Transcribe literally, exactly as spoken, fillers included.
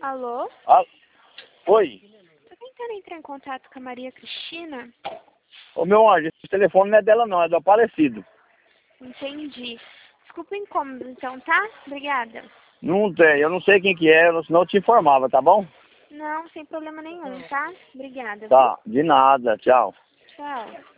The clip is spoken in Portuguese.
Alô? Ah, oi. Tô tentando entrar em contato com a Maria Cristina. Ô meu anjo, esse telefone não é dela não, é do Aparecido. Entendi. Desculpa o incômodo, então, tá? Obrigada. Não tem, eu não sei quem que é, senão eu te informava, tá bom? Não, sem problema nenhum, tá? Obrigada. Tá, de nada, tchau. Tchau.